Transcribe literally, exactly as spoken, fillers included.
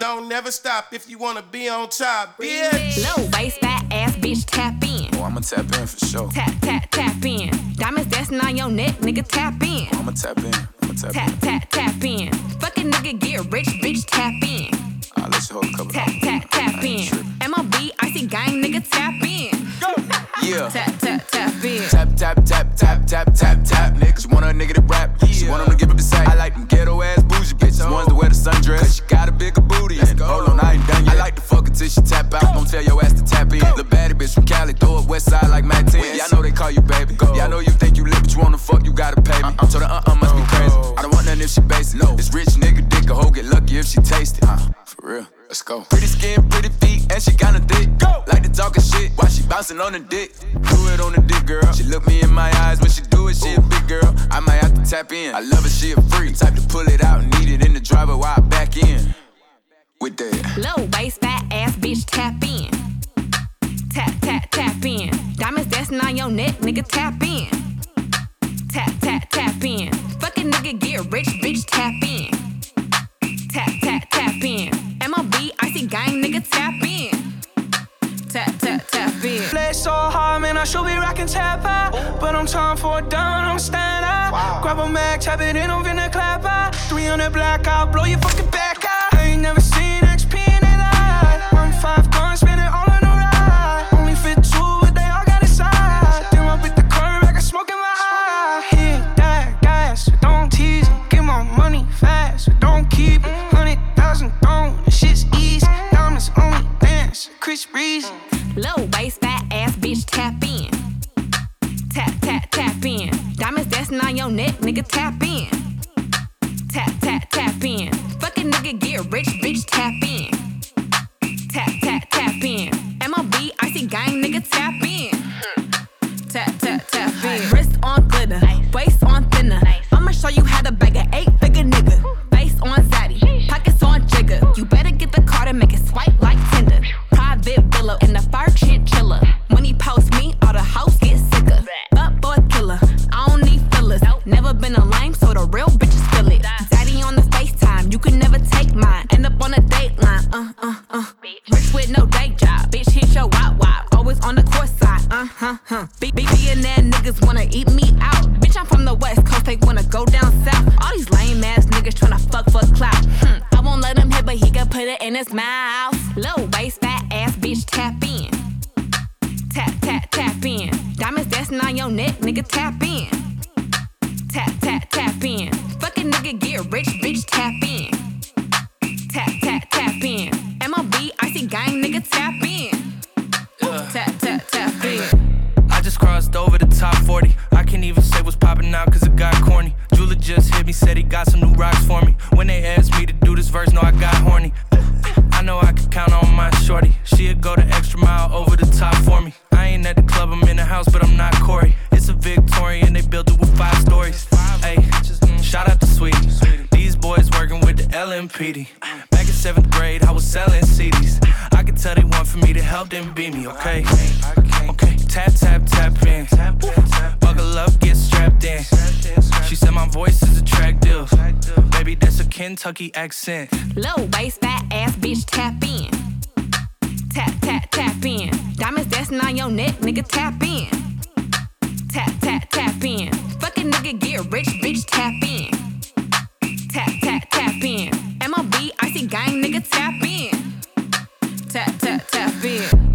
don't never stop if you wanna be on top, bitch. Low waist, fat ass, bitch, tap in. Oh, I'ma tap in for sure. Tap, tap, tap in. Diamonds dancing on your neck, nigga, tap in. Oh, I'ma tap in. I'ma tap, tap in. Tap, tap, tap in. Fucking nigga get rich, bitch, tap in. I'll let you hold a couple. Tap, tap, tap in. M O B, I see gang, nigga, tap in. Go. Yeah. Tap, tap, tap in. Tap, tap, tap, tap, tap, tap, tap. Niggas want a nigga to rap. Yeah. She want him to give up the sack. I like them ghetto ass bougie bitches. Ones that wear the sundress. Cause she got a bigger booty. Hold on, I ain't done yet. I like to fuck until she tap out. Don't tell your ass to tap in. The baddie bitch from Cali, throw up west side like Mac ten. Yeah, I know they call you baby. Go. Yeah, I know you think you lit, but you wanna fuck, you gotta pay me. Uh-uh. So the uh-uh must be crazy. I don't want nothing if she basic. No. This rich nigga dick, a hoe get lucky if she taste it. Uh, for real. Let's go. Pretty skin, pretty feet, and she kinda thick. Go. Like to talkin' shit while she bouncing on the dick. Do it on the dick, girl. She look me in my eyes when she do it. She Ooh. A big girl. I might have to tap in. I love her, she a freak. Type to pull it out and eat it in the driver while I back in. With that. Low waist, fat ass, bitch, tap in. Tap, tap, tap in. Diamonds dancing on your neck, nigga, tap in. Tap, tap, tap in. Fucking nigga get rich, bitch, tap in. Tap, tap, tap in. M O B, I see gang, nigga, tap in. Tap, tap, tap in. Play so hard, man, I should be rockin' tap out. But I'm time for a down, I'm stand out. Wow. Grab a mag, tap it in, I'm finna clap out. three hundred black out, blow your fucking back out. I ain't never seen X P in their life. One five guns, spin it all on the ride. Only fit two, but they all got inside. Then I beat the curb, I got smoke in my eye. Hit that gas, don't tease it. Get my money fast, don't keep it. Hundred thousand thrown, this shit's easy. Diamonds only dance, Chris Breezy. Low waist, fat ass, bitch, tap in. Tap, tap, tap in. Diamonds dancing on your neck, nigga, tap in. Tap, tap, tap in. Fucking nigga get rich, bitch, tap in. Tap, tap, tap in. M O B, I see gang, nigga, tap in. Tap, tap, tap in. Wrist on glitter, waist on thinner. I'ma show you how to bag an eight-figure nigga. Face on zaddy, pockets on jigger. You better get the card and make it swipe like Tinder. Private villa in the fur chinchilla. When he post me, all the hoes get sicker. But boy killer, I don't need fillers. Never been a lame, so the real bitches feel it. Daddy on the FaceTime, you can never take mine. End up on a dateline, uh, uh, uh. Rich with no day job, bitch hit your wop wop. Always on the course side, uh, huh, huh. Big billionaire niggas wanna eat me out. Bitch, I'm from the West Coast, they wanna go down south. All these lame ass niggas tryna fuck for clout. Hmm, I won't let him hit, but he can put it in his mouth. Low waist, fat ass, bitch, tap in. Tap, tap, tap in. Diamonds dancing on your neck, nigga, tap in. Tap, tap, tap in. Fucking nigga get rich, bitch, tap in. Tap, tap, tap in. M O B, I see gang, nigga, tap in. Yeah. Tap, tap, tap in. I just crossed over the top forty. I can't even say what's poppin' now cause it got corny. Jula just hit me, said he got some new rocks for me. When they asked me to do this verse, no, I got horny. I know I can count on my shorty. She'd go the extra mile over the top for me. I ain't at the club, I'm in the house, but I'm not Corey. It's a Victorian, they built it with five stories. Ayy, shout out to Sweetie. These boys working with the L M P D. Back in seventh grade, I was selling C Ds. I could tell they want for me to help them beat me, okay? Okay, tap, tap, tap in. Buckle up, get strapped in. She said my voice is attractive. Baby, that's a Kentucky accent. Low waist, fat ass, bitch, tap in. Tap, tap, tap in. Diamonds dancing on your neck, nigga, tap in. Tap, tap, tap in. Fucking nigga get rich, bitch, tap in. Tap, tap, tap in. M O B, I see gang, nigga, tap in. Tap, tap, tap in.